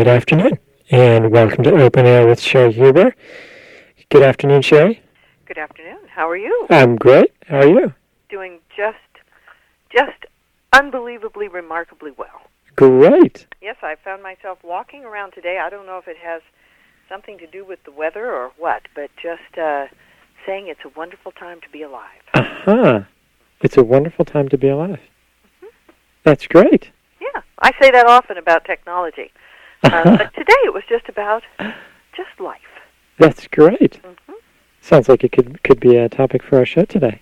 Good afternoon, and welcome to Open Air with Sherry Huber. Good afternoon, Sherry. Good afternoon. How are you? I'm great. How are you? Doing just unbelievably, remarkably well. Great. Yes, I found myself walking around today. I don't know if it has something to do with the weather or what, but just saying it's a wonderful time to be alive. Uh-huh. It's a wonderful time to be alive. Mm-hmm. That's great. Yeah, I say that often about technology. But today it was just about just life. That's great. Mm-hmm. Sounds like it could be a topic for our show today.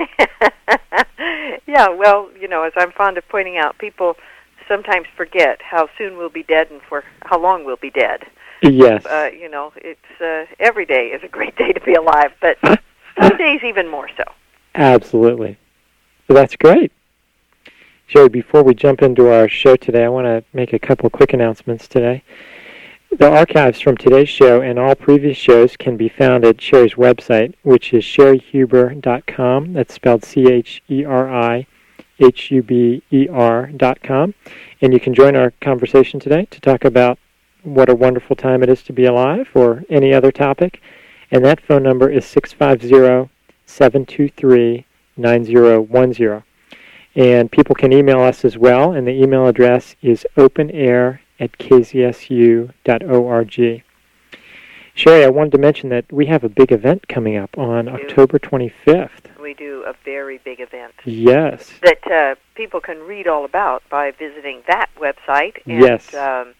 Yeah, well, as I'm fond of pointing out, people sometimes forget how soon we'll be dead and for how long we'll be dead. Yes. It's every day is a great day to be alive, but some days even more so. Absolutely. Well, that's great. Sherry, before we jump into our show today, I want to make a couple quick announcements today. The archives from today's show and all previous shows can be found at Sherry's website, which is sherryhuber.com. That's spelled CHERIHUBER.com. And you can join our conversation today to talk about what a wonderful time it is to be alive or any other topic. And that phone number is 650-723-9010. And people can email us as well, and the email address is openair@kzsu.org. Sherry, I wanted to mention that we have a big event coming up on October 25th. We do a very big event. Yes. That people can read all about by visiting that website. And, yes.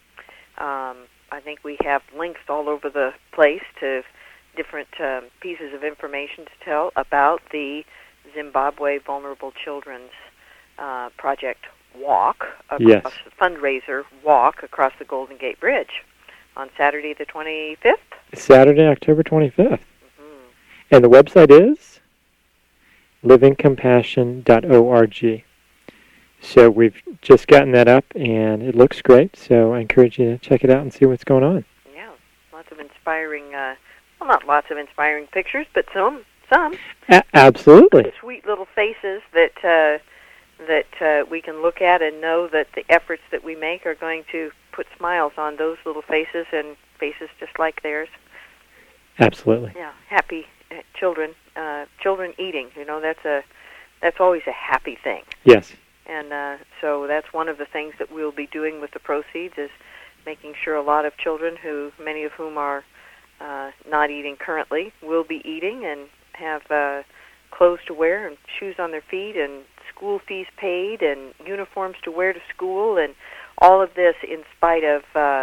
I think we have links all over the place to different pieces of information to tell about the Zimbabwe Vulnerable Children's Project Walk, fundraiser walk across the Golden Gate Bridge on Saturday the 25th. Saturday, October 25th. Mm-hmm. And the website is livingcompassion.org. So we've just gotten that up, and it looks great, so I encourage you to check it out and see what's going on. Yeah, lots of inspiring, not lots of inspiring pictures, but some. Absolutely. Sweet little faces that we can look at and know that the efforts that we make are going to put smiles on those little faces and faces just like theirs. Absolutely. Yeah, happy children eating. That's always a happy thing. Yes. And so that's one of the things that we'll be doing with the proceeds is making sure a lot of children, many of whom are not eating currently, will be eating and have clothes to wear and shoes on their feet and school fees paid and uniforms to wear to school, and all of this in spite of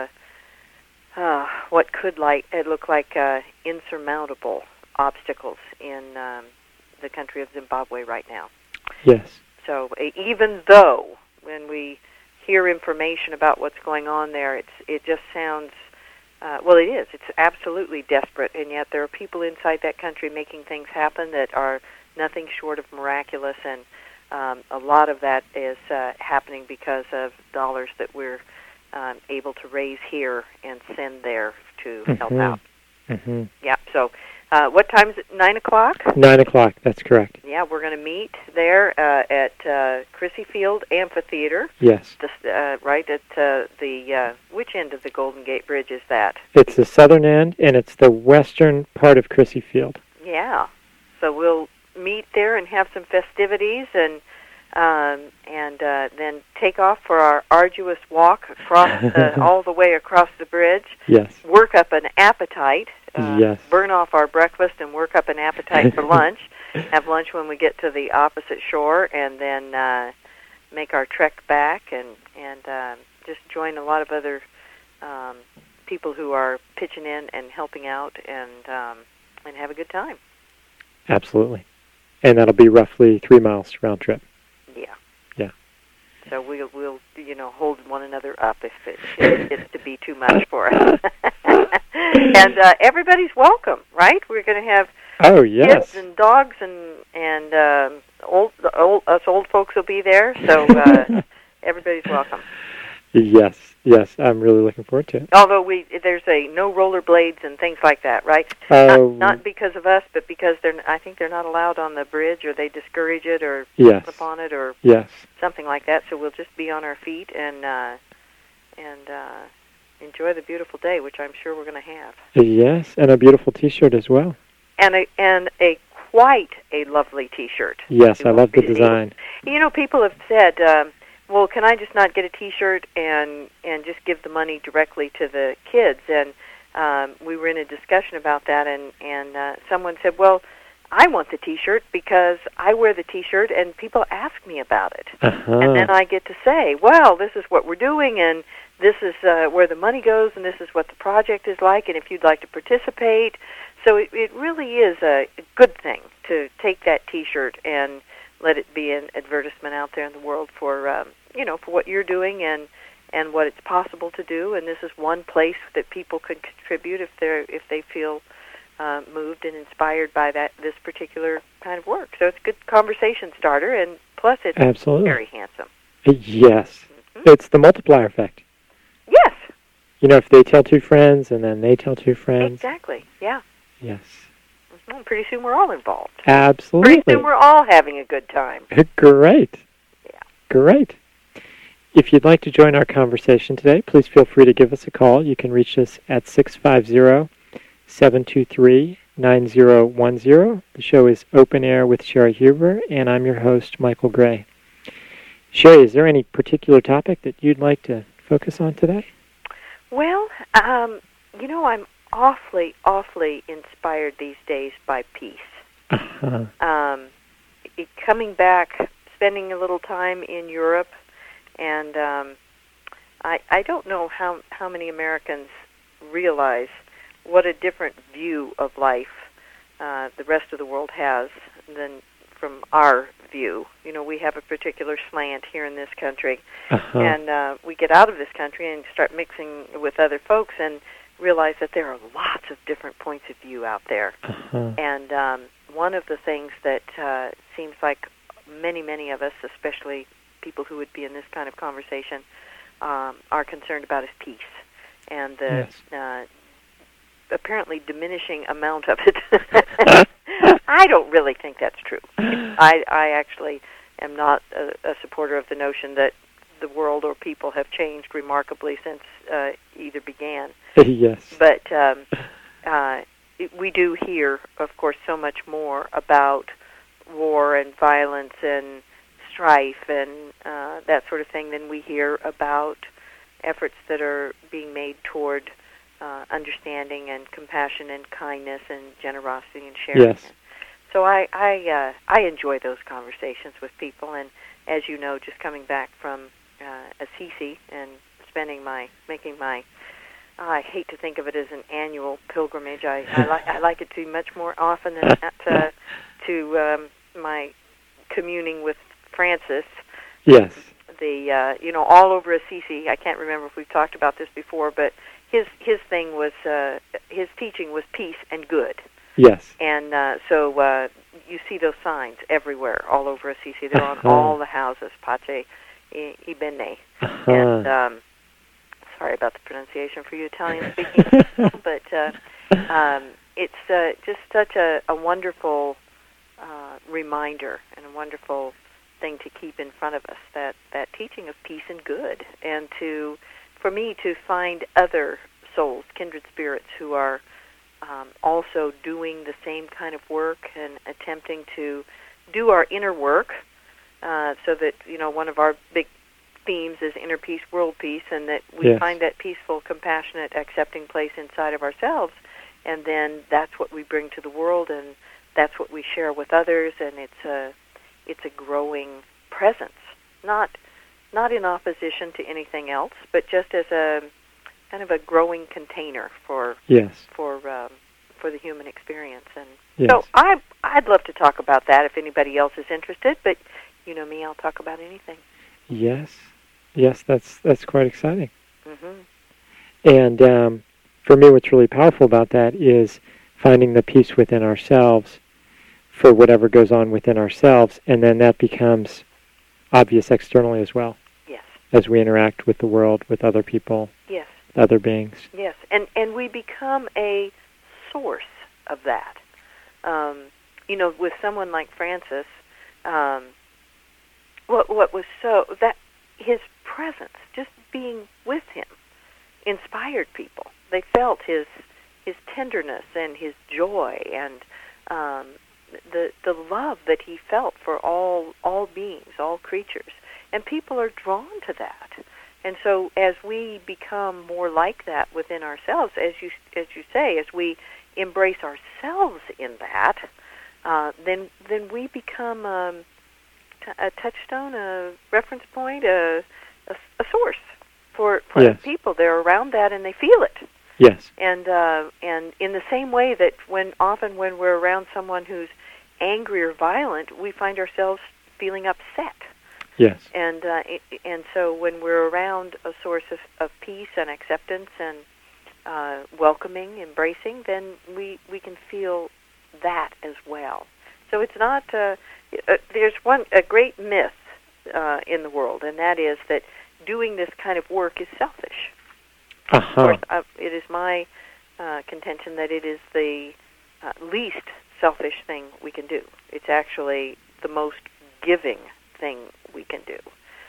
what could look like insurmountable obstacles in the country of Zimbabwe right now. Yes. So even though when we hear information about what's going on there, it just sounds, it is. It's absolutely desperate, and yet there are people inside that country making things happen that are nothing short of miraculous, and a lot of that is happening because of dollars that we're able to raise here and send there to help out. Mm-hmm. Yeah, so what time is it? 9 o'clock? 9 o'clock, that's correct. Yeah, we're going to meet there at Crissy Field Amphitheater. Yes. Right at the, which end of the Golden Gate Bridge is that? It's the southern end, and it's the western part of Crissy Field. Yeah. So we'll meet there and have some festivities and then take off for our arduous walk across all the way across the bridge. Yes. Work up an appetite. Yes. Burn off our breakfast and work up an appetite for lunch. Have lunch when we get to the opposite shore, and then make our trek back and just join a lot of other people who are pitching in and helping out and have a good time. Absolutely. And that'll be roughly 3 miles round trip. Yeah. Yeah. So we'll hold one another up if it gets to be too much for us. And everybody's welcome, right? We're going to have kids and dogs and us old folks will be there. So everybody's welcome. Yes, I'm really looking forward to it. Although there's no rollerblades and things like that, right? Not because of us, but because I think they're not allowed on the bridge, or they discourage it, or slip on it, or enjoy the beautiful day, which I'm sure we're going to have. Yes, and a beautiful T-shirt as well. And a quite a lovely T-shirt. Yes, I love the design. You know, people have said, well, can I just not get a T-shirt and just give the money directly to the kids? And we were in a discussion about that, and someone said, well, I want the T-shirt because I wear the T-shirt and people ask me about it. Uh-huh. And then I get to say, well, this is what we're doing, and this is where the money goes, and this is what the project is like, and if you'd like to participate. So it really is a good thing to take that T-shirt and let it be an advertisement out there in the world for, for what you're doing and what it's possible to do. And this is one place that people can contribute if they feel moved and inspired by this particular kind of work. So it's a good conversation starter, and plus it's Absolutely. Very handsome. Yes. Mm-hmm. It's the multiplier effect. Yes. You know, if they tell two friends and then they tell two friends. Exactly, yeah. Yes. Mm-hmm. Pretty soon we're all involved. Absolutely. Pretty soon we're all having a good time. Great. Yeah. Great. If you'd like to join our conversation today, please feel free to give us a call. You can reach us at 650-723-9010. The show is Open Air with Sherry Huber, and I'm your host, Michael Gray. Sherry, is there any particular topic that you'd like to focus on today? Well, I'm awfully inspired these days by peace. Uh-huh. Coming back, spending a little time in Europe, and I don't know how many Americans realize what a different view of life the rest of the world has than from our view. You know, we have a particular slant here in this country, uh-huh. and we get out of this country and start mixing with other folks and realize that there are lots of different points of view out there. Uh-huh. And one of the things that seems like many of us, especially people who would be in this kind of conversation, are concerned about is peace. And the apparently diminishing amount of it. I don't really think that's true. I actually am not a supporter of the notion that the world or people have changed remarkably since either began. Yes. But we do hear, of course, so much more about war and violence and strife and that sort of thing than we hear about efforts that are being made toward understanding and compassion and kindness and generosity and sharing. Yes. So I enjoy those conversations with people, and as you know, just coming back from Assisi and making my I hate to think of it as an annual pilgrimage. I like it to be much more often than that to my communing with Francis. Yes. All over Assisi. I can't remember if we've talked about this before, but his thing was his teaching was peace and good. Yes. And so you see those signs everywhere, all over Assisi. They're on all the houses, Pace e Bene. And sorry about the pronunciation for you Italian-speaking people, but it's just such a wonderful reminder and a wonderful thing to keep in front of us, that teaching of peace and good, and for me to find other souls, kindred spirits, who are also doing the same kind of work and attempting to do our inner work, so that, one of our big themes is inner peace, world peace, and that we find that peaceful, compassionate, accepting place inside of ourselves, and then that's what we bring to the world, and that's what we share with others, and it's a growing presence, not in opposition to anything else, but just as a kind of a growing container for the human experience. And so I'd love to talk about that if anybody else is interested, but you know me, I'll talk about anything. Yes, that's quite exciting. Mm-hmm. And for me, what's really powerful about that is finding the peace within ourselves for whatever goes on within ourselves, and then that becomes obvious externally as well. Yes. As we interact with the world, with other people, yes, other beings. Yes, and we become a source of that. With someone like Francis, what was so that his presence, just being with him inspired people. They felt his tenderness and his joy and the love that he felt for all beings, all creatures. And people are drawn to that. And so as we become more like that within ourselves, as you say, as we embrace ourselves in that, then we become a touchstone, a reference point, a source for yes. people. They're around that and they feel it. Yes. And in the same way that when we're around someone who's angry or violent, we find ourselves feeling upset. Yes. And so when we're around a source of peace and acceptance and welcoming, embracing, then we can feel that as well. So it's not. There's a great myth in the world, and that is that doing this kind of work is selfish. Uh-huh. Of course, it is my contention that it is the least selfish thing we can do. It's actually the most giving thing we can do,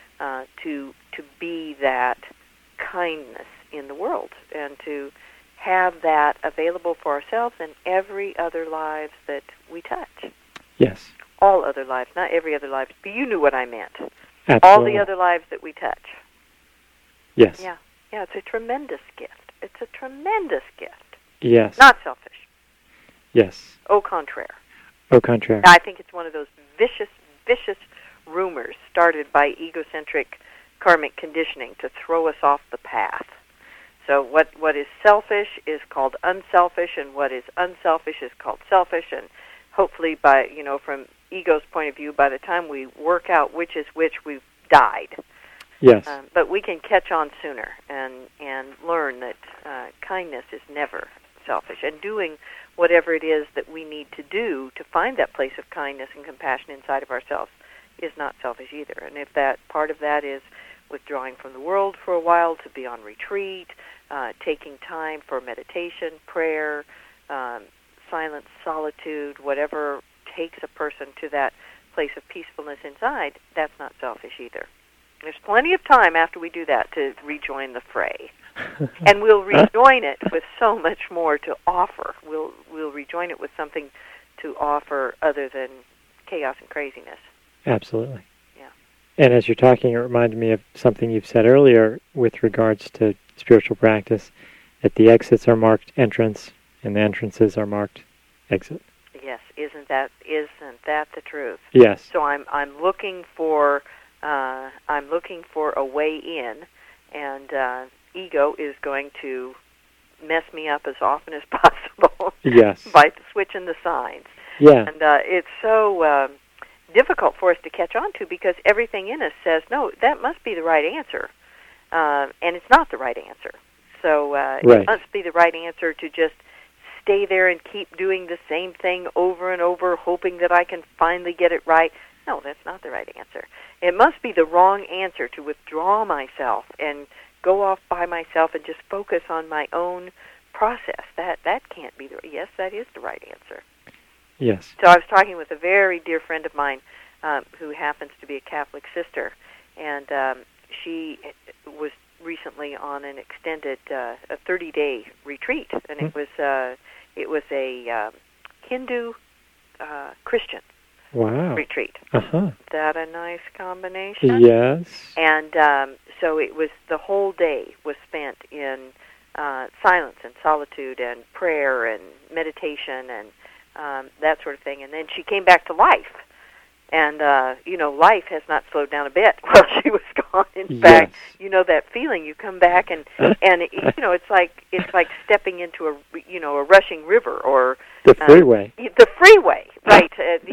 to be that kindness in the world and to have that available for ourselves and every other lives that we touch. Yes. All other lives, not every other life, but you knew what I meant. Absolutely. All the other lives that we touch. Yes. Yeah, it's a tremendous gift. It's a tremendous gift. Yes. Not selfish. Yes. Au contraire. Au contraire. I think it's one of those vicious rumors started by egocentric karmic conditioning to throw us off the path. So what is selfish is called unselfish, and what is unselfish is called selfish, and hopefully from ego's point of view, by the time we work out which is which, we've died. Yes. But we can catch on sooner and learn that kindness is never selfish, and doing whatever it is that we need to do to find that place of kindness and compassion inside of ourselves is not selfish either. And if that part of that is withdrawing from the world for a while to be on retreat, taking time for meditation, prayer, silence, solitude, whatever takes a person to that place of peacefulness inside, that's not selfish either. There's plenty of time after we do that to rejoin the fray. And we'll rejoin it with so much more to offer. We'll rejoin it with something to offer other than chaos and craziness. Absolutely. Yeah. And as you're talking, it reminded me of something you've said earlier with regards to spiritual practice, that the exits are marked entrance and the entrances are marked exit. Yes, isn't that the truth? Yes. So I'm looking for a way in, and ego is going to mess me up as often as possible. Yes. By switching the signs. Yeah. And it's so difficult for us to catch on to because everything in us says, no, that must be the right answer. And it's not the right answer. So right. It must be the right answer to just stay there and keep doing the same thing over and over, hoping that I can finally get it right. No, that's not the right answer. It must be the wrong answer to withdraw myself and go off by myself and just focus on my own process. That can't be yes, that is the right answer. Yes. So I was talking with a very dear friend of mine who happens to be a Catholic sister, and she was recently on an extended a 30-day retreat, and it was a Hindu Christian retreat. Uh-huh. Is that a nice combination? Yes. And so it was, the whole day was spent in silence and solitude and prayer and meditation and that sort of thing. And then she came back to life. And, life has not slowed down a bit while she was gone. In fact, that feeling, you come back and it's like stepping into a rushing river or the freeway. The freeway, right.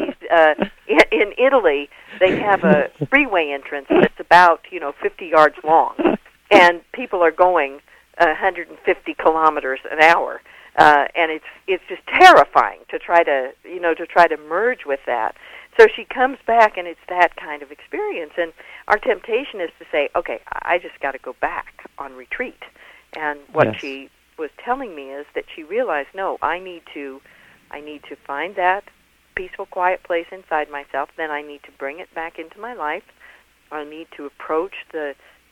In Italy, they have a freeway entrance that's about, 50 yards long. And people are going 150 kilometers an hour. And it's just terrifying to try to merge with that. So she comes back, and it's that kind of experience. And our temptation is to say, okay, I just got to go back on retreat. And what she was telling me is that she realized, no, I need to find that peaceful, quiet place inside myself. Then I need to bring it back into my life. I need to approach the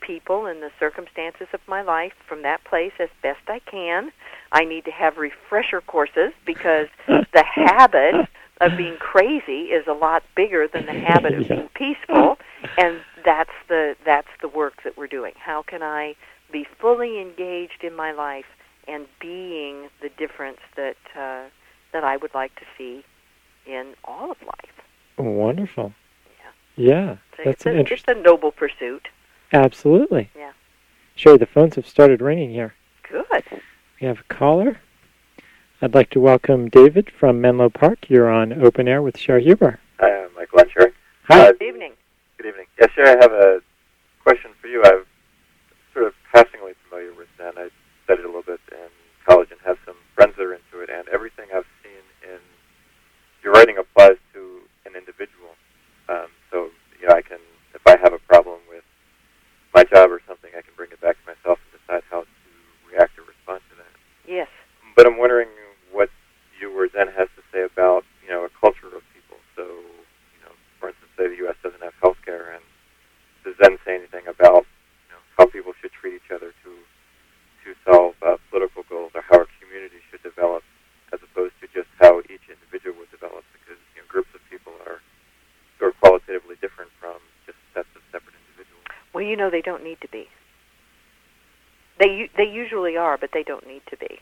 people and the circumstances of my life from that place as best I can. I need to have refresher courses because the habit of being crazy is a lot bigger than the habit of being peaceful, and that's the work that we're doing. How can I be fully engaged in my life and being the difference that I would like to see in all of life? Wonderful. Yeah, that's it's a noble pursuit. Absolutely. Yeah. Sherry, the phones have started ringing here. Good. We have a caller. I'd like to welcome David from Menlo Park. You're on Open Air with Sherry Huber. Hi, I'm Michael and Sherry. Hi. Good evening. Good evening. Yes, Sherry, I have a question for you. I'm sort of passingly familiar with Zen. I studied a little bit in college and have some friends that are into it, and everything I've seen in your writing applies to an individual. So, I can, if I have a problem with my job or something, I can bring it back to myself and decide how to react or respond to that. Yes. But I'm wondering what you or Zen has to say about, a culture of people. So, for instance, say the U.S. doesn't have health care, and does Zen say anything about, how people should treat each other to solve political goals, or how our community should develop, as opposed to just how each individual would develop, because, groups of people are sort of qualitatively different from just sets of separate individuals. Well, they don't need to be. They usually are, but they don't need to be.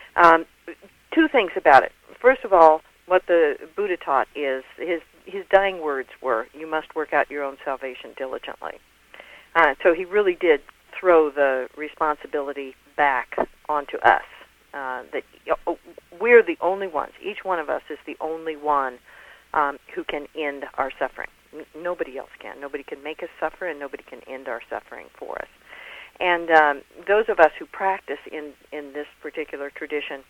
Two things about it. First of all, what the Buddha taught is his dying words were, "You must work out your own salvation diligently." So he really did throw the responsibility back onto us. That we're the only ones. Each one of us is the only one who can end our suffering. Nobody else can. Nobody can make us suffer, and nobody can end our suffering for us. And those of us who practice in this particular tradition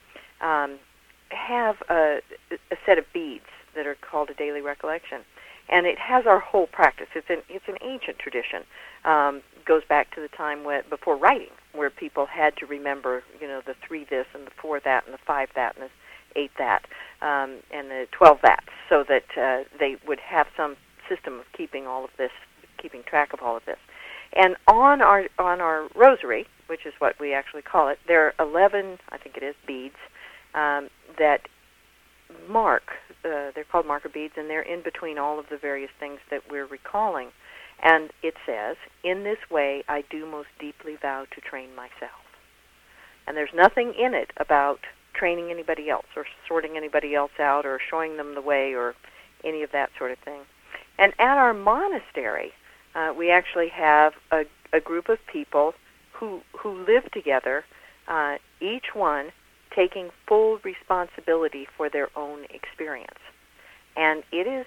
have a set of beads that are called a daily recollection, and it has our whole practice. It's an ancient tradition. Goes back to the time before writing, where people had to remember, the 3 this and the 4 that and the 5 that and the 8 that and the 12 that, so that they would have some system of keeping track of all of this. And on our rosary, which is what we actually call it, there are 11, I think it is, beads that mark. They're called marker beads, and they're in between all of the various things that we're recalling. And it says, "In this way, I do most deeply vow to train myself." And there's nothing in it about training anybody else or sorting anybody else out or showing them the way or any of that sort of thing. And at our monastery, we actually have a group of people who live together, each one taking full responsibility for their own experience. And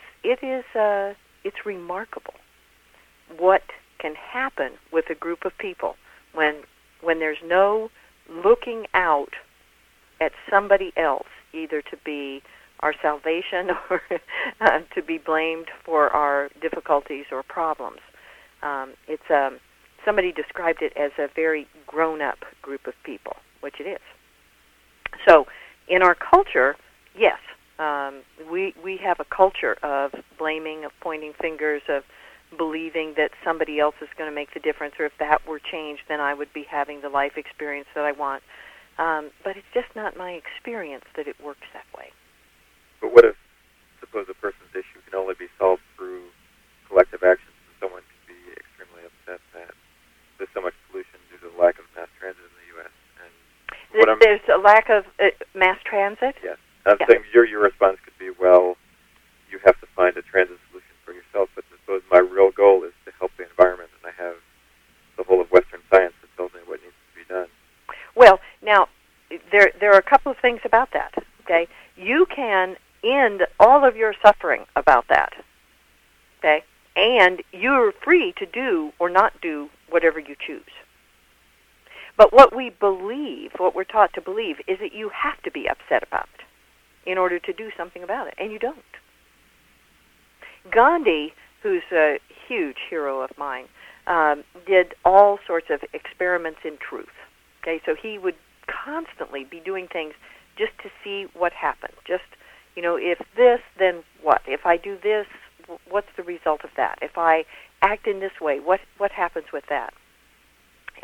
it's remarkable what can happen with a group of people when there's no looking out at somebody else, either to be our salvation or to be blamed for our difficulties or problems. Somebody described it as a very grown-up group of people, which it is. So in our culture, yes, we have a culture of blaming, of pointing fingers, of believing that somebody else is going to make the difference, or if that were changed, then I would be having the life experience that I want. But it's just not my experience that it works that way. But what if, suppose a person's issue can only be solved through collective actions, and someone can be extremely upset that there's so much pollution due to the lack of mass transit in the U.S.? And there's a lack of mass transit? Yes. I'm saying your response could be, well, you have to find a transit solution for yourself, but suppose my real goal is to help the environment, and I have the whole of Western science that tells me what needs to be done. Well, now, there are a couple of things about that, okay? You can end all of your suffering about that, okay? And you're free to do or not do whatever you choose. But what we believe, what we're taught to believe, is that you have to be upset about it in order to do something about it, and you don't. Gandhi, who's a huge hero of mine, did all sorts of experiments in truth. Okay, so he would constantly be doing things just to see what happened. Just, if this, then what? If I do this, what's the result of that? If I act in this way, what happens with that?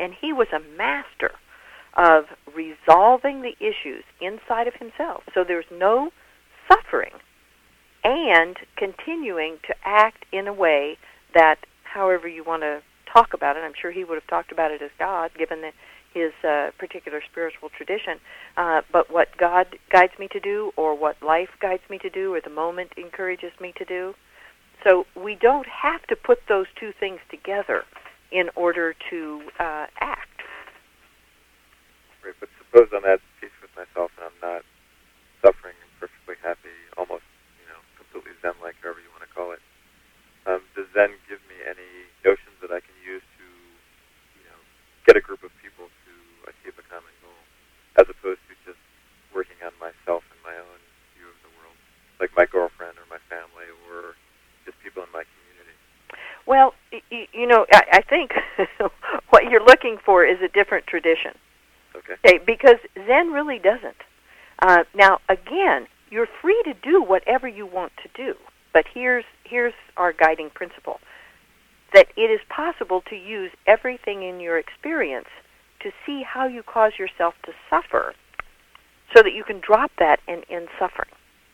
and he was a master of resolving the issues inside of himself. So there's no suffering, and continuing to act in a way that, however you want to talk about it, I'm sure he would have talked about it as God, given his particular spiritual tradition, but what God guides me to do, or what life guides me to do, or the moment encourages me to do. So we don't have to put those two things together in order to act. Right, but suppose I'm at peace with myself and I'm not suffering and perfectly happy, almost, completely Zen-like, however you want to call it. Does Zen give me any notions that I can use to, get a group of people to achieve a common goal, as opposed to just working on myself and my own view of the world, like my girlfriend or my family or just people in my community? Well, I think what you're looking for is a different tradition. Okay, because Zen really doesn't. Now, again, you're free to do whatever you want to do, but here's our guiding principle, that it is possible to use everything in your experience to see how you cause yourself to suffer so that you can drop that and end suffering.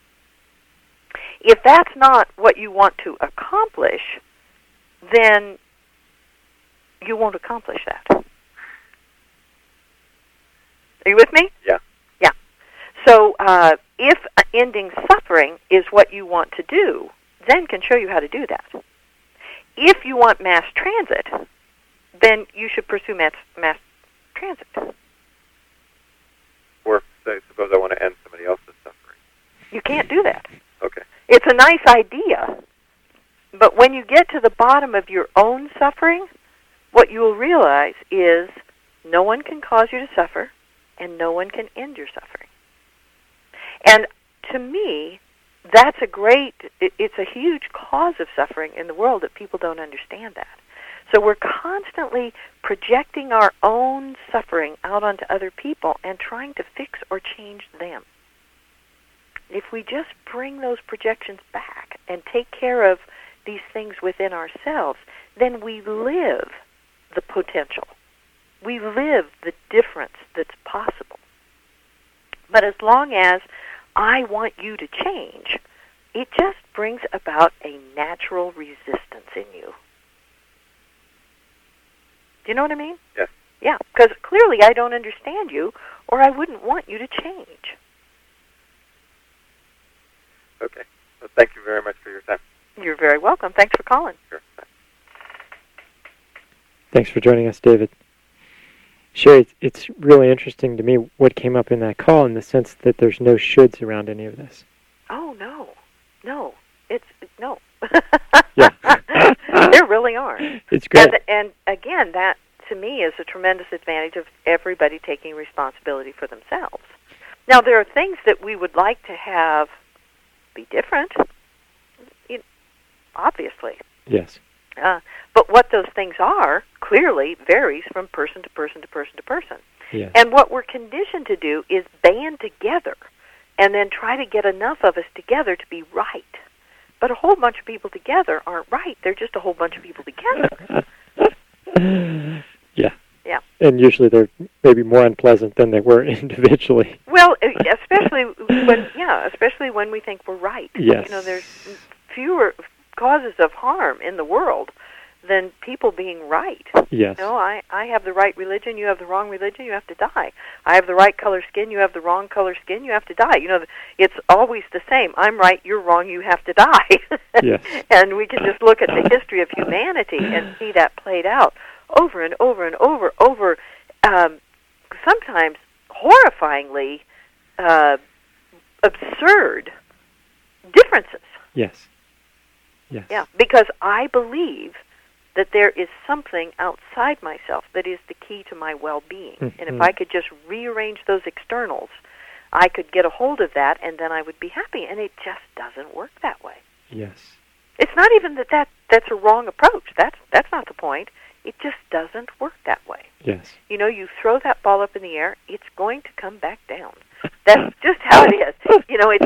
If that's not what you want to accomplish, then you won't accomplish that. Are you with me? Yeah. Yeah. So if ending suffering is what you want to do, Zen can show you how to do that. If you want mass transit, then you should pursue mass transit. Or suppose I want to end somebody else's suffering. You can't do that. Okay. It's a nice idea, but when you get to the bottom of your own suffering, what you will realize is no one can cause you to suffer, and no one can end your suffering. And to me, it's a huge cause of suffering in the world that people don't understand that. So we're constantly projecting our own suffering out onto other people and trying to fix or change them. If we just bring those projections back and take care of these things within ourselves, then we live the potential. We live the difference that's possible. But as long as I want you to change, it just brings about a natural resistance in you. Do you know what I mean? Yes. Yeah, because clearly I don't understand you, or I wouldn't want you to change. Okay. Well, thank you very much for your time. You're very welcome. Thanks for calling. Sure. Thanks for joining us, David. Sherry, it's really interesting to me what came up in that call, in the sense that there's no shoulds around any of this. Oh, no. No. No. Yeah. There really aren't. It's great. And again, that to me is a tremendous advantage of everybody taking responsibility for themselves. Now, there are things that we would like to have be different, obviously. Yes. But what those things are clearly varies from person to person to person to person. Yes. And what we're conditioned to do is band together and then try to get enough of us together to be right. But a whole bunch of people together aren't right. They're just a whole bunch of people together. Yeah. Yeah. And usually they're maybe more unpleasant than they were individually. Well, especially when we think we're right. Yes. There's fewer causes of harm in the world than people being right. Yes. I have the right religion, you have the wrong religion, you have to die. I have the right color skin, you have the wrong color skin, you have to die. It's always the same. I'm right, you're wrong, you have to die. Yes. And we can just look at the history of humanity and see that played out over and over and over, sometimes horrifyingly absurd differences. Yes. Yes. Yeah, because I believe that there is something outside myself that is the key to my well-being. Mm-hmm. And if I could just rearrange those externals, I could get a hold of that, and then I would be happy. And it just doesn't work that way. Yes. It's not even that's a wrong approach. That's not the point. It just doesn't work that way. Yes. You throw that ball up in the air, it's going to come back down. That's just how it is.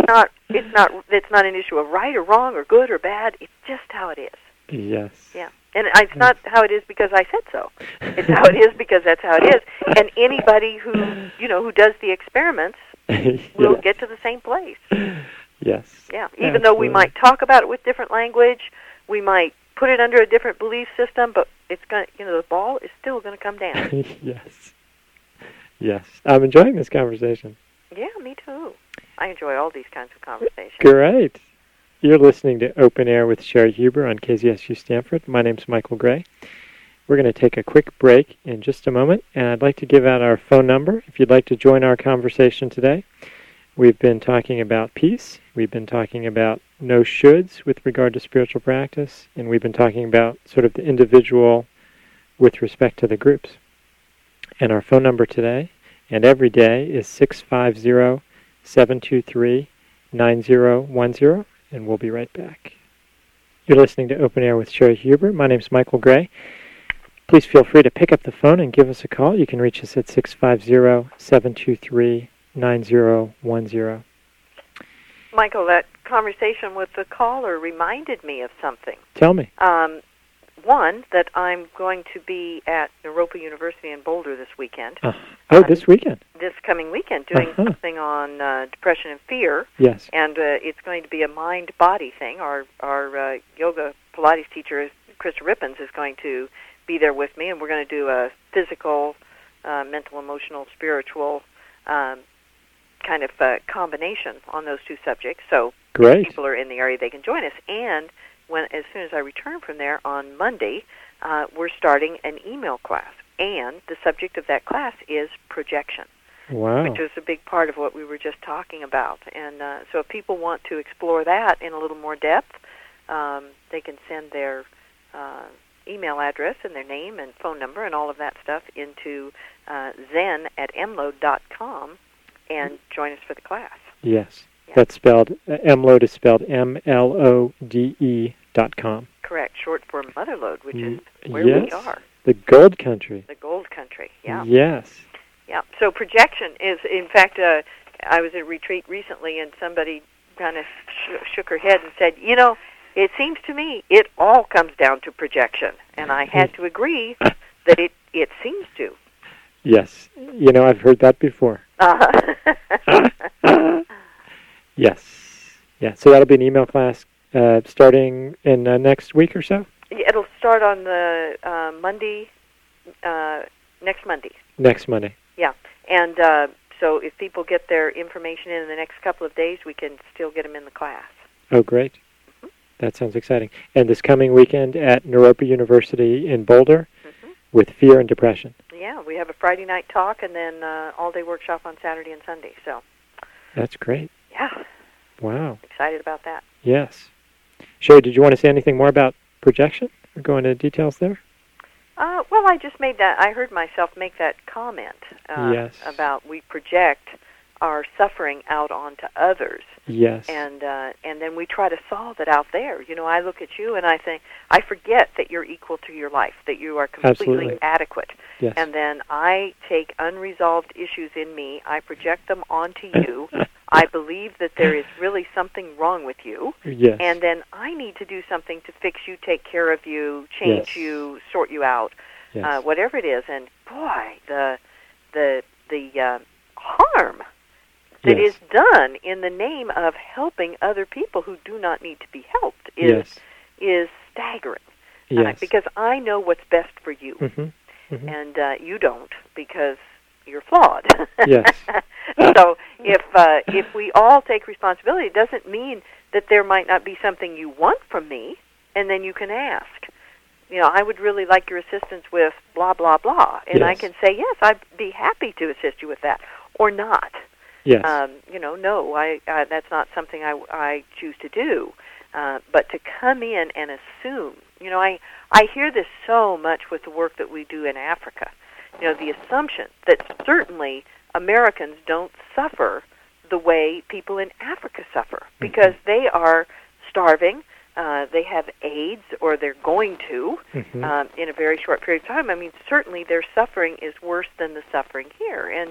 It's not an issue of right or wrong or good or bad. It's just how it is. Yes. Yeah. And it's not how it is because I said so. It's how it is because that's how it is. And anybody who does the experiments will get to the same place. Yes. Yeah. Even though we might talk about it with different language, we might put it under a different belief system, but it's going to, the ball is still going to come down. Yes. Yes. I'm enjoying this conversation. Yeah, me too. I enjoy all these kinds of conversations. Great. You're listening to Open Air with Sherry Huber on KZSU Stanford. My name's Michael Gray. We're going to take a quick break in just a moment, and I'd like to give out our phone number if you'd like to join our conversation today. We've been talking about peace. We've been talking about no shoulds with regard to spiritual practice, and we've been talking about sort of the individual with respect to the groups. And our phone number today and every day is 650-723-9010, and we'll be right back. You're listening to Open Air with Sherry Huber. My name's Michael Gray. Please feel free to pick up the phone and give us a call. You can reach us at 650-723-9010. Michael, that conversation with the caller reminded me of something. Tell me. One, that I'm going to be at Naropa University in Boulder this weekend. This weekend? This coming weekend, doing something on depression and fear. Yes. And it's going to be a mind-body thing. Our yoga Pilates teacher, Krista Rippins, is going to be there with me, and we're going to do a physical, mental, emotional, spiritual kind of combination on those two subjects. So Great. If people are in the area, they can join us. And as soon as I return from there on Monday, we're starting an email class. And the subject of that class is projection. Wow. Which was a big part of what we were just talking about. And so if people want to explore that in a little more depth, they can send their email address and their name and phone number and all of that stuff into zen@mlode.com and join us for the class. Yes. Yeah. That's spelled, MLODE is spelled MLODE.com. Correct, short for Motherlode, which is where we are. The Gold Country. The Gold Country, yeah. Yes. Yeah, so projection is, in fact, I was at a retreat recently and somebody kind of shook her head and said, it seems to me it all comes down to projection. And I had to agree that it seems to. Yes. I've heard that before. Yes. Yeah. So that'll be an email class starting in next week or so? It'll start on the Monday, next Monday. Next Monday. Yeah. And so if people get their information in the next couple of days, we can still get them in the class. Oh, great. Mm-hmm. That sounds exciting. And this coming weekend at Naropa University in Boulder with fear and depression. Yeah, we have a Friday night talk and then all-day workshop on Saturday and Sunday. So that's great. Yeah. Wow. Excited about that. Yes. Sherry, did you want to say anything more about projection or go into details there? Well, I just I heard myself make that comment about we project our suffering out onto others. Yes. And then we try to solve it out there. I look at you and I think, I forget that you're equal to your life, that you are completely adequate. Yes. And then I take unresolved issues in me, I project them onto you. I believe that there is really something wrong with you. Yes. And then I need to do something to fix you, take care of you, change you, sort you out, whatever it is. And boy, the harm that is done in the name of helping other people who do not need to be helped is staggering. Yes. Because I know what's best for you, and you don't because you're flawed. Yes. So if we all take responsibility, it doesn't mean that there might not be something you want from me, and then you can ask. I would really like your assistance with blah, blah, blah. And I can say, yes, I'd be happy to assist you with that, or not. Yes. No, that's not something I choose to do. But to come in and assume, I hear this so much with the work that we do in Africa. The assumption that certainly Americans don't suffer the way people in Africa suffer because they are starving. They have AIDS, or they're going to in a very short period of time. I mean, certainly their suffering is worse than the suffering here, and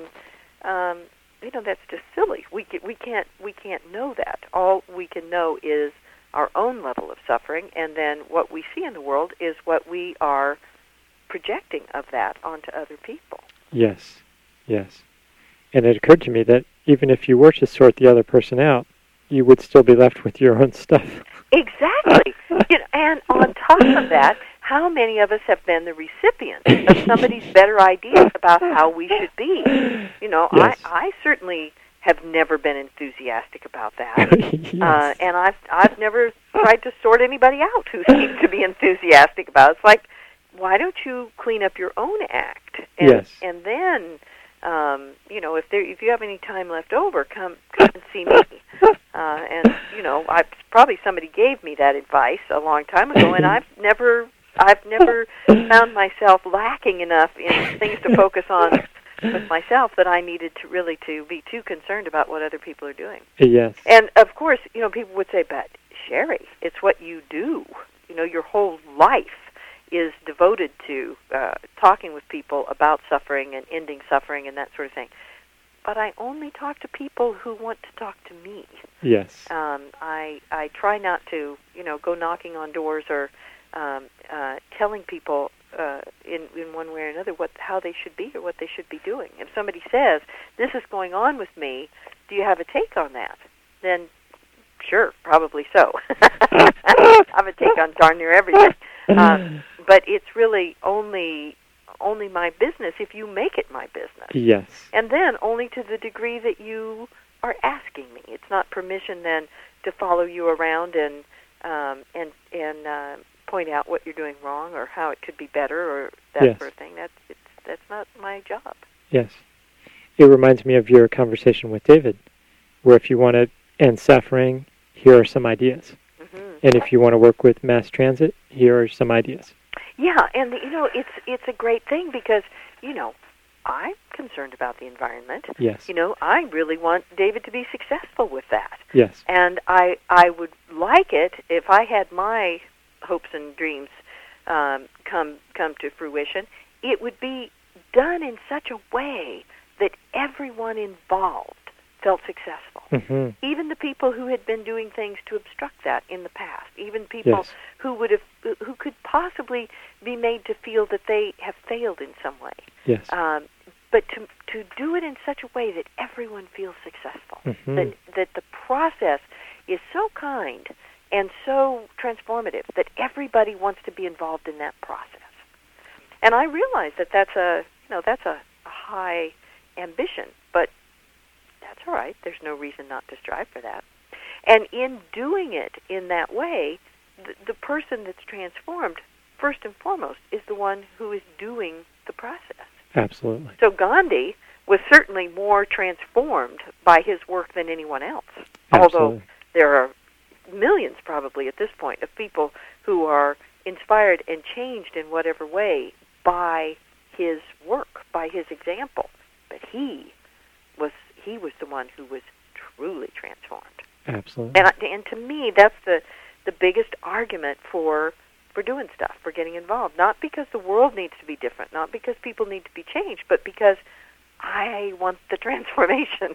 that's just silly. We can't know that. All we can know is our own level of suffering, and then what we see in the world is what we are projecting of that onto other people. Yes, yes. And it occurred to me that even if you were to sort the other person out, you would still be left with your own stuff. Exactly. And on top of that, how many of us have been the recipients of somebody's better ideas about how we should be? Yes. I certainly have never been enthusiastic about that. Yes. And I've never tried to sort anybody out who seems to be enthusiastic about it. It's like, why don't you clean up your own act? And, Yes. And then, if you have any time left over, come and see me. And probably somebody gave me that advice a long time ago, and I've never found myself lacking enough in things to focus on with myself that I needed to be too concerned about what other people are doing. Yes. And of course, people would say, but Sherry, it's what you do. Your whole life is devoted to talking with people about suffering and ending suffering and that sort of thing. But I only talk to people who want to talk to me. Yes. I try not to, go knocking on doors or telling people in one way or another how they should be or what they should be doing. If somebody says, this is going on with me, do you have a take on that? Then, sure, probably so. I have a take on darn near everything. But it's really only my business if you make it my business. Yes. And then only to the degree that you are asking me. It's not permission then to follow you around and point out what you're doing wrong or how it could be better or that Yes. sort of thing. That's not my job. Yes. It reminds me of your conversation with David, where if you want to end suffering, here are some ideas. Mm-hmm. And if you want to work with mass transit, here are some ideas. Yeah, and it's a great thing because I'm concerned about the environment. Yes. I really want David to be successful with that. Yes. And I would like it if I had my hopes and dreams come to fruition. It would be done in such a way that everyone involved felt successful. Mm-hmm. Even the people who had been doing things to obstruct that in the past. Even people Yes. who could possibly be made to feel that they have failed in some way. Yes. But to do it in such a way that everyone feels successful. Mm-hmm. That the process is so kind and so transformative that everybody wants to be involved in that process. And I realize that that's a high ambition, but that's all right. There's no reason not to strive for that. And in doing it in that way, the person that's transformed, first and foremost, is the one who is doing the process. Absolutely. So Gandhi was certainly more transformed by his work than anyone else. Absolutely. Although there are millions probably at this point of people who are inspired and changed in whatever way by his work, by his example. But he was the one who was truly transformed. Absolutely. And to me, that's the biggest argument for doing stuff, for getting involved. Not because the world needs to be different, not because people need to be changed, but because I want the transformation.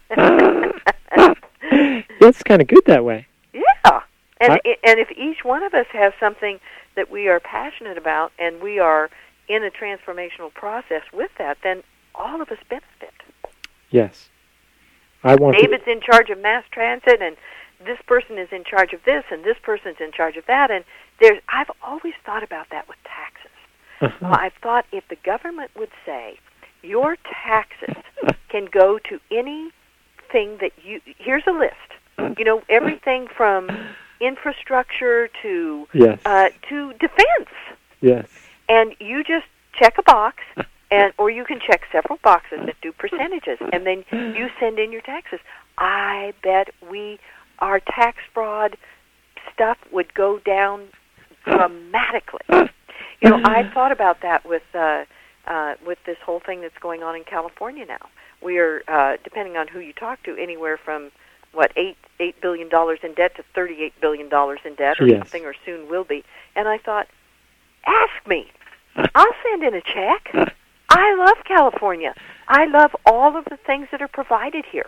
It's kind of good that way. Yeah. And if each one of us has something that we are passionate about and we are in a transformational process with that, then all of us benefit. Yes. David's in charge of mass transit, and this person is in charge of this, and this person's in charge of that. And I've always thought about that with taxes. Uh-huh. Well, I've thought if the government would say, your taxes can go to anything that here's a list. Everything from infrastructure to yes. To defense. Yes. And you just check a box, or you can check several boxes that do percentages, and then you send in your taxes. I bet our tax fraud stuff would go down dramatically. I thought about that with this whole thing that's going on in California now. We are, depending on who you talk to, anywhere from $8 billion in debt to $38 billion in debt, or yes. something, or soon will be. And I thought, ask me. I'll send in a check. I love California. I love all of the things that are provided here.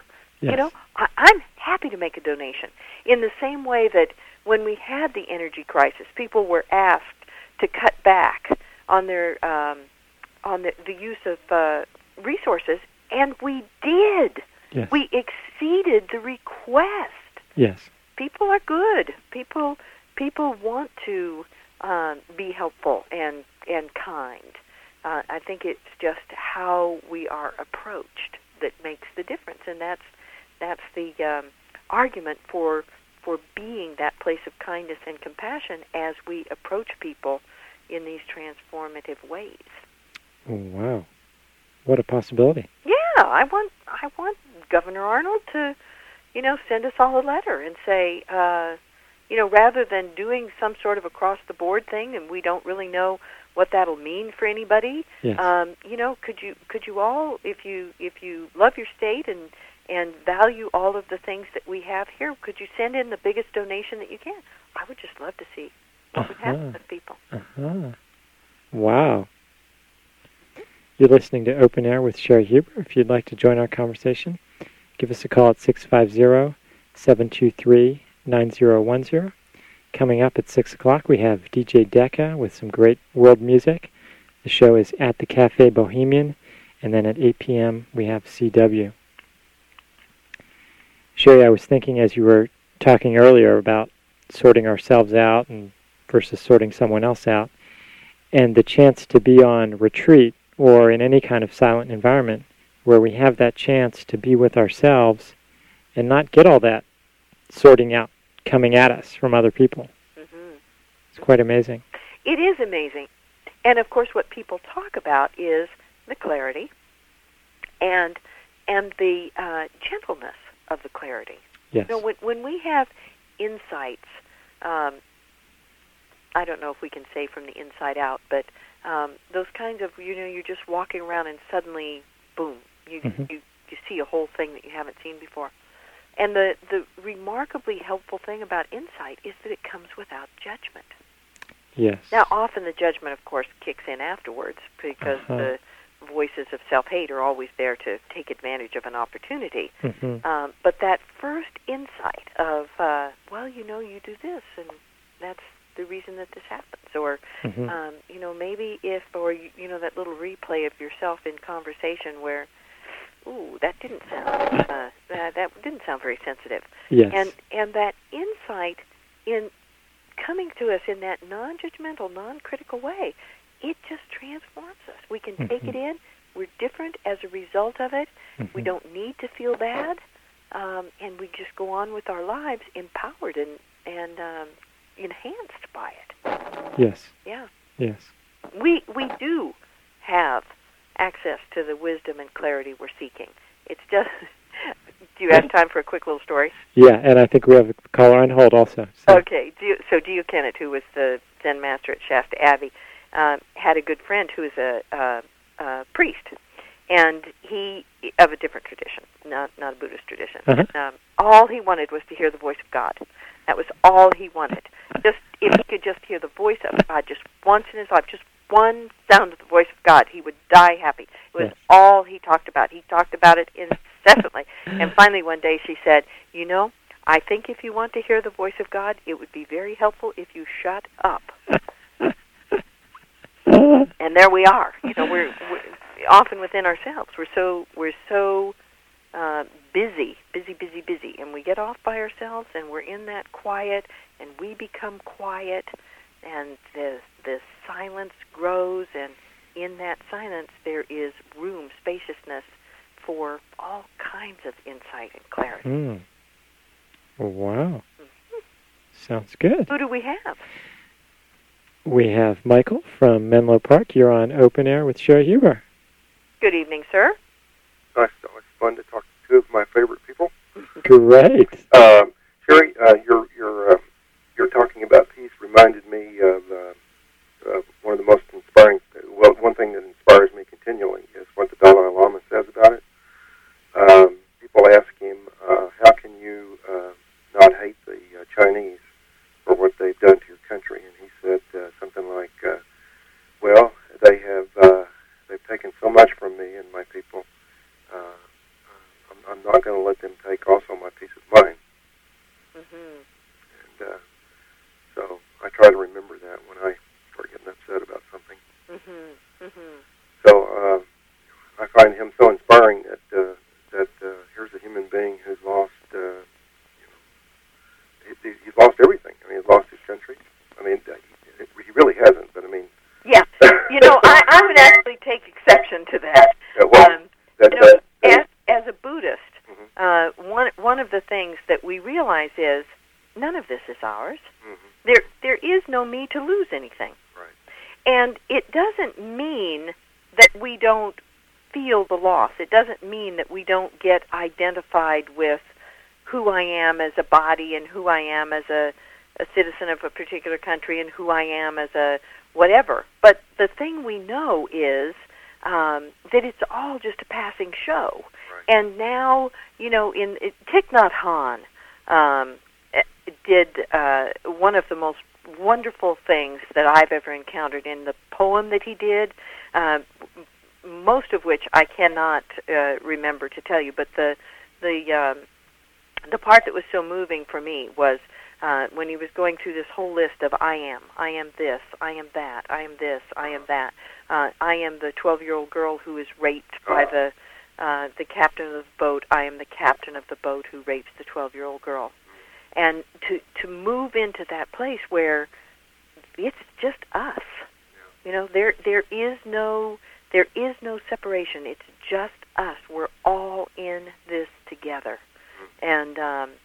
You know, I'm happy to make a donation. In the same way that when we had the energy crisis, people were asked to cut back on their the use of resources, and we did. Yes. We exceeded the request. Yes. People are good. People want to be helpful and kind. I think it's just how we are approached that makes the difference, and that's the argument for being that place of kindness and compassion as we approach people in these transformative ways. Oh, wow. What a possibility. Yeah, I want Governor Arnold to, send us all a letter and say, rather than doing some sort of across-the-board thing, and we don't really know what that'll mean for anybody, yes. Could you all, if you love your state and value all of the things that we have here, could you send in the biggest donation that you can? I would just love to see what would happen with people. Wow. You're listening to Open Air with Sherry Huber. If you'd like to join our conversation, give us a call at 650-723-9010. Coming up at 6 o'clock, we have DJ Decca with some great world music. The show is at the Cafe Bohemian, and then at 8 p.m. we have CW. Sherry, I was thinking as you were talking earlier about sorting ourselves out and versus sorting someone else out, and the chance to be on retreat or in any kind of silent environment where we have that chance to be with ourselves and not get all that sorting out coming at us from other people. Mm-hmm. It's quite amazing. It is amazing. And of course what people talk about is the clarity and the gentleness of the clarity. Yes. When we have insights, I don't know if we can say from the inside out, but those kinds of, you're just walking around and suddenly, boom, you see a whole thing that you haven't seen before. And the remarkably helpful thing about insight is that it comes without judgment. Yes. Now, often the judgment, of course, kicks in afterwards because the voices of self-hate are always there to take advantage of an opportunity. Mm-hmm. But that first insight of, you do this, and that's the reason that this happens. Or, maybe if, or, that little replay of yourself in conversation where, ooh, that didn't sound that didn't sound very sensitive. Yes. And that insight in coming to us in that non-judgmental, non-critical way, it just transforms us. We can take it in. We're different as a result of it. We don't need to feel bad, and we just go on with our lives empowered and enhanced by it. Yes. Yeah. Yes. We do have access to the wisdom and clarity we're seeking. It's just, do you have time for a quick little story? Yeah, and I think we have a caller on hold also. So. Okay. Dio Kennett, who was the Zen master at Shasta Abbey, had a good friend who was a priest, and he of a different tradition, not a Buddhist tradition. All he wanted was to hear the voice of God. That was all he wanted. Just if he could just hear the voice of God just once in his life, just one sound of the voice of God, he would die happy. It was all he talked about. He talked about it incessantly. And finally one day she said, I think if you want to hear the voice of God, it would be very helpful if you shut up. And there we are. We're often within ourselves. We're so busy, and we get off by ourselves, and we're in that quiet, and we become quiet, and the silence grows, and in that silence there is room, spaciousness for all kinds of insight and clarity. Wow. Sounds good. Who do we have? We have Michael from Menlo Park. You're on Open Air with Sherry Huber. Good evening, sir. Nice. It's always fun to talk to two of my favorite people. Great. Sherry, you're talking about peace reminded me of one of the most inspiring. Well, one thing that inspires me continually is what the Dalai Lama says about it. People ask him, "How can you not hate the Chinese for what they've done to your country?" And he said something like, "Well, they've taken so much from me and my people. I'm not going to let them take also my peace of mind. And so I try to remember that when I start getting upset about something. So I find him so inspiring that here's a human being who's lost, he's lost everything. I mean, he's lost his country. I mean, he really hasn't, but I mean... Yeah, I would actually take exception to that. As a Buddhist, one of the things that we realize is none of this is ours. There is no me to lose anything. Right. And it doesn't mean that we don't feel the loss. It doesn't mean that we don't get identified with who I am as a body and who I am as a citizen of a particular country and who I am as a whatever. But the thing we know is that it's all just a passing show. Right. And now, Thich Nhat Hanh did one of the most wonderful things that I've ever encountered in the poem that he did, most of which I cannot remember to tell you, but the part that was so moving for me was when he was going through this whole list of I am this, I am that, I am this, I am that. I am the 12-year-old girl who is raped by the captain of the boat. I am the captain of the boat who rapes the 12-year-old girl. And to move into that place where it's just us. There is no separation. It's just us. We're all in this together. And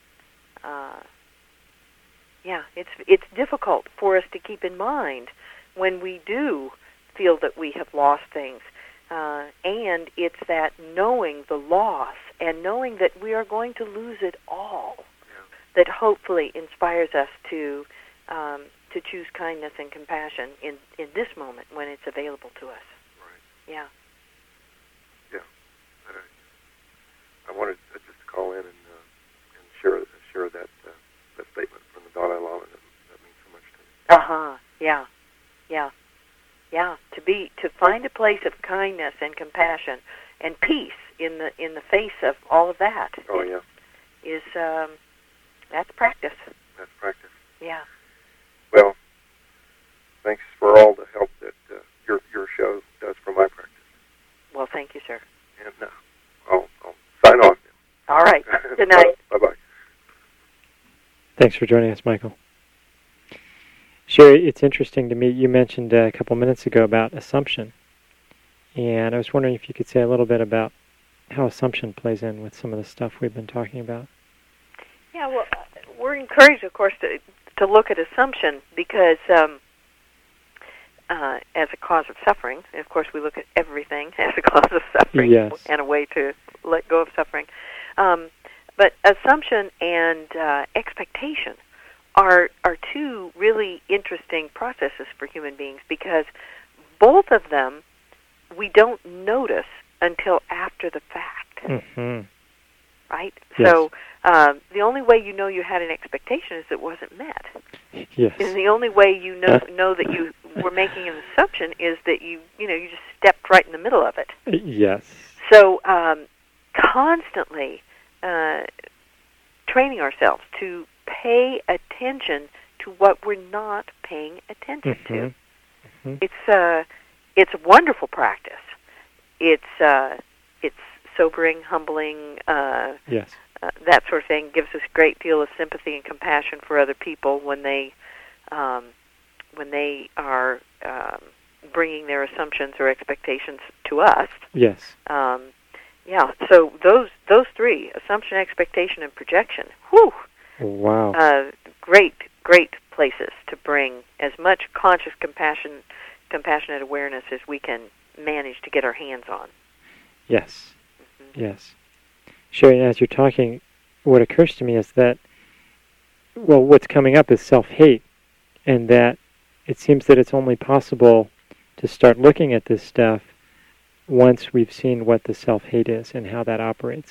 it's difficult for us to keep in mind when we do feel that we have lost things. And it's that knowing the loss and knowing that we are going to lose it all that hopefully inspires us to choose kindness and compassion in this moment when it's available to us. Right. Yeah. Yeah. I wanted just to call in and share that statement from the Dalai Lama. That means so much to me. Yeah. To find a place of kindness and compassion and peace in the face of all of that. Oh yeah. Is that's practice. That's practice. Yeah. Well, thanks for all the help that your show does for my practice. Well, thank you, sir. And I'll sign off now. All right. Good night. Bye-bye. Thanks for joining us, Michael. Sherry, it's interesting to me. You mentioned a couple minutes ago about assumption. And I was wondering if you could say a little bit about how assumption plays in with some of the stuff we've been talking about. Yeah, well, we're encouraged, of course, to look at assumption because as a cause of suffering, and of course we look at everything as a cause of suffering and a way to let go of suffering. But assumption and expectation are two really interesting processes for human beings because both of them we don't notice until after the fact. Mm-hmm. Right? Yes. So the only way you know you had an expectation is it wasn't met. Yes. And the only way you know that you were making an assumption is that you just stepped right in the middle of it. Yes. So constantly training ourselves to pay attention to what we're not paying attention to. Mm-hmm. It's a wonderful practice. It's sobering, humbling, yes. That sort of thing. Gives us a great deal of sympathy and compassion for other people when they are bringing their assumptions or expectations to us. Yes. So those three: assumption, expectation, and projection. Whew. Wow. Great places to bring as much conscious compassionate awareness as we can manage to get our hands on. Yes. Mm-hmm. Yes. Sherry, as you're talking, what occurs to me is that, well, what's coming up is self-hate, and that it seems that it's only possible to start looking at this stuff once we've seen what the self-hate is and how that operates.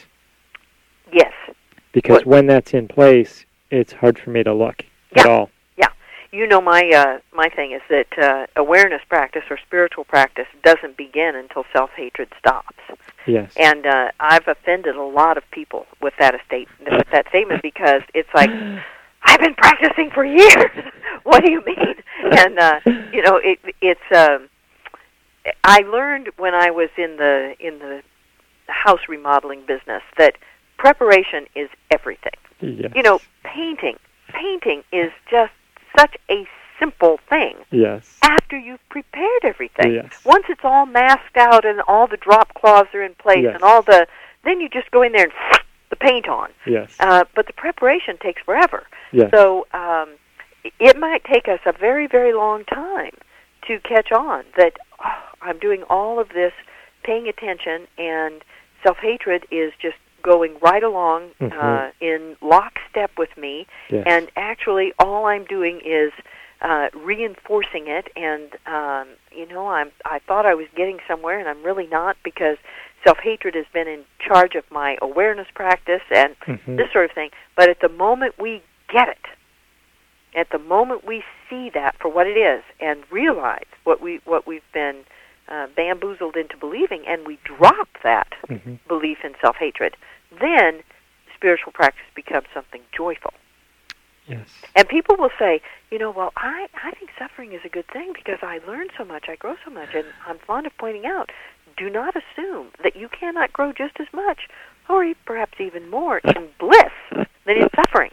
Yes. Because when that's in place, it's hard for me to look at all. Yeah. You know, my thing is that awareness practice or spiritual practice doesn't begin until self-hatred stops. Yes. And I've offended a lot of people with that statement because it's like, I've been practicing for years. What do you mean? And you know, it's. I learned when I was in the house remodeling business that preparation is everything. Yes. You know, painting is just such a simple thing. Yes. After you've prepared everything. Yes. Once it's all masked out and all the drop cloths are in place yes. and then you just go in there and the paint on. Yes. But the preparation takes forever. Yes. So it might take us a very, very long time to catch on that I'm doing all of this, paying attention, and self-hatred is just going right along in lockstep with me, yes. and actually all I'm doing is reinforcing it, and you know, I thought I was getting somewhere, and I'm really not, because self-hatred has been in charge of my awareness practice and this sort of thing. But at the moment we get it, at the moment we see that for what it is and realize what we've been bamboozled into believing, and we drop that belief in self-hatred, then spiritual practice becomes something joyful. Yes. And people will say, you know, well, I think suffering is a good thing because I learn so much, I grow so much, and I'm fond of pointing out, do not assume that you cannot grow just as much, or perhaps even more, in bliss than in suffering.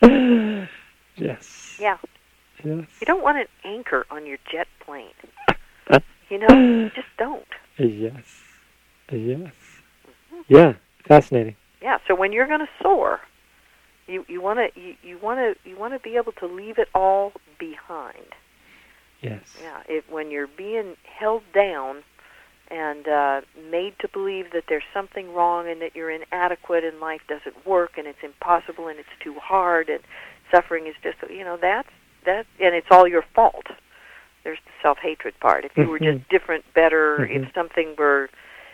Yes. Yeah. Yes. You don't want an anchor on your jet plane. You know, you just don't. Yes. Yes. Yeah. Fascinating. Yeah. So when you're going to soar, you want to be able to leave it all behind. Yes. Yeah. When you're being held down and made to believe that there's something wrong and that you're inadequate and life doesn't work and it's impossible and it's too hard and suffering is just, you know, that and it's all your fault. There's the self-hatred part. If you were just different, better, if something were,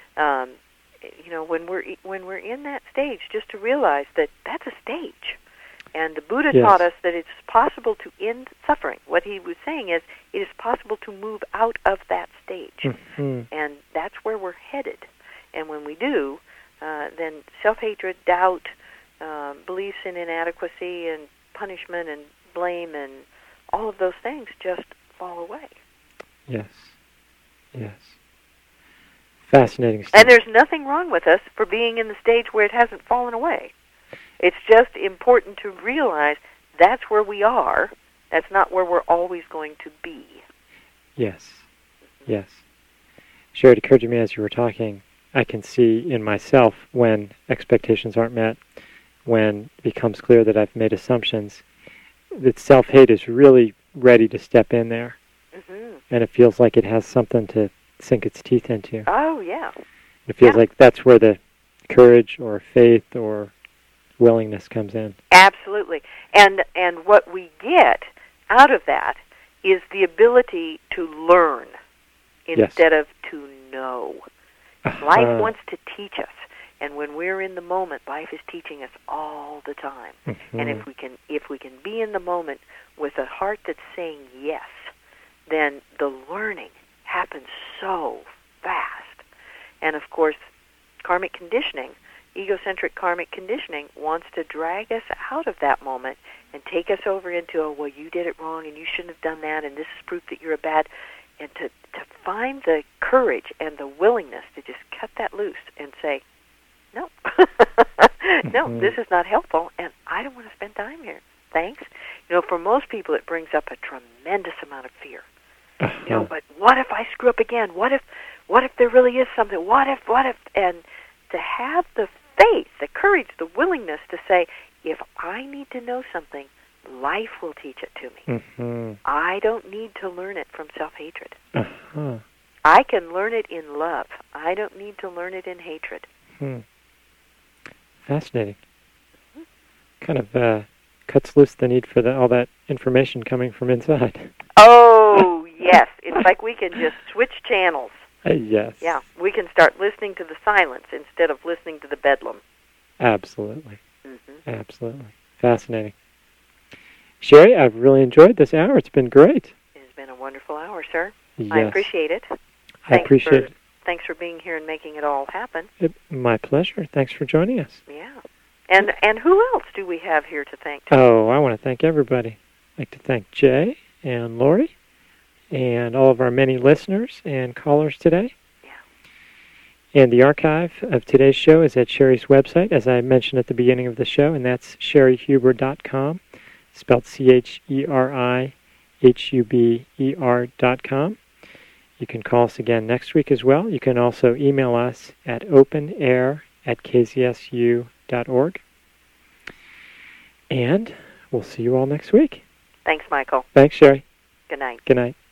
you know, when we're in that stage, just to realize that that's a stage. And the Buddha taught us that it's possible to end suffering. What he was saying is, it is possible to move out of that stage. And that's where we're headed. And when we do, then self-hatred, doubt, beliefs in inadequacy and punishment and blame and all of those things just fall away. Yes. Yes. Fascinating stuff. And there's nothing wrong with us for being in the stage where it hasn't fallen away. It's just important to realize that's where we are. That's not where we're always going to be. Yes. Yes. Sure, it occurred to me as you were talking, I can see in myself when expectations aren't met, when it becomes clear that I've made assumptions, that self-hate is really ready to step in there. And it feels like it has something to sink its teeth into. Oh, yeah. It feels like that's where the courage or faith or willingness comes in. Absolutely. And what we get out of that is the ability to learn instead of to know. Life wants to teach us. And when we're in the moment, life is teaching us all the time. And if we can be in the moment with a heart that's saying yes, then the learning happens so fast. And of course, karmic conditioning, egocentric karmic conditioning, wants to drag us out of that moment and take us over into, oh, well, you did it wrong and you shouldn't have done that and this is proof that you're a bad, and to find the courage and the willingness to just cut that loose and say, no, no, this is not helpful, and I don't want to spend time here. Thanks. You know, for most people, it brings up a tremendous amount of fear. You know, but what if I screw up again? What if there really is something? What if? And to have the faith, the courage, the willingness to say, if I need to know something, life will teach it to me. I don't need to learn it from self-hatred. I can learn it in love. I don't need to learn it in hatred. Fascinating. Kind of cuts loose the need for all that information coming from inside. Oh, yes. It's like we can just switch channels. Yes. Yeah, we can start listening to the silence instead of listening to the bedlam. Absolutely. Absolutely. Fascinating. Sherry, I've really enjoyed this hour. It's been great. It has been a wonderful hour, sir. Yes. I appreciate it. I appreciate it. Thanks for being here and making it all happen. My pleasure. Thanks for joining us. Yeah. And who else do we have here to thank? Oh, I want to thank everybody. I'd like to thank Jay and Lori and all of our many listeners and callers today. Yeah. And the archive of today's show is at Sherry's website, as I mentioned at the beginning of the show, and that's sherryhuber.com, spelled CHERIHUBER.com. You can call us again next week as well. You can also email us at openair@kzsu.org. And we'll see you all next week. Thanks, Michael. Thanks, Sherry. Good night. Good night.